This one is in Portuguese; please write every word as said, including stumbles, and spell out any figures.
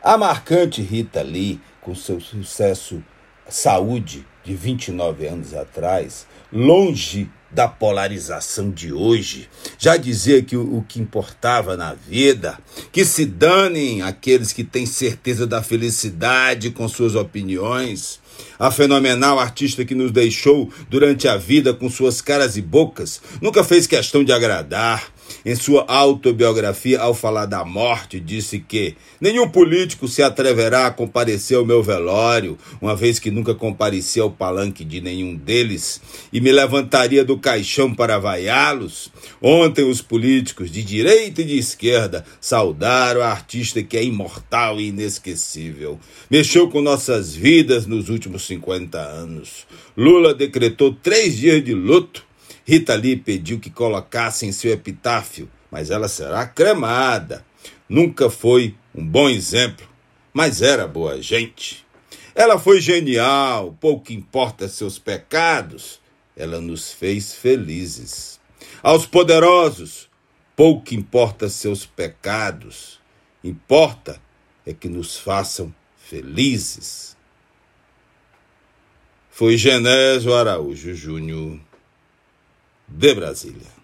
A marcante Rita Lee, com seu sucesso Saúde, de vinte e nove anos atrás, longe da polarização de hoje, já dizia que o, o que importava na vida, que se danem aqueles que têm certeza da felicidade com suas opiniões. A fenomenal artista que nos deixou durante a vida com suas caras e bocas nunca fez questão de agradar. Em sua autobiografia, ao falar da morte, disse que nenhum político se atreverá a comparecer ao meu velório, uma vez que nunca compareci ao palanque de nenhum deles, e me levantaria do caixão para vaiá-los. Ontem os políticos de direita e de esquerda saudaram a artista que é imortal e inesquecível. Mexeu com nossas vidas nos últimos cinquenta anos. Lula decretou três dias de luto. Rita Lee pediu que colocassem seu epitáfio, mas ela será cremada. Nunca foi um bom exemplo, mas era boa gente. Ela foi genial, pouco importa seus pecados, ela nos fez felizes. Aos poderosos, pouco importa seus pecados, importa é que nos façam felizes. Foi Genésio Araújo Júnior, de Brasília.